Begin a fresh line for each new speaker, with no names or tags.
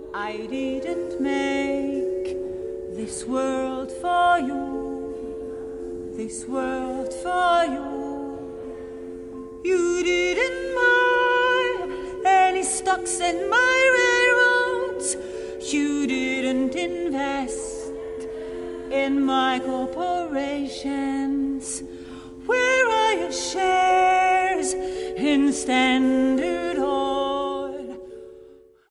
I didn't make this world for you, this world for you. You didn't buy any stocks in my railroads. You didn't invest in my corporations. Where are your shares in Standard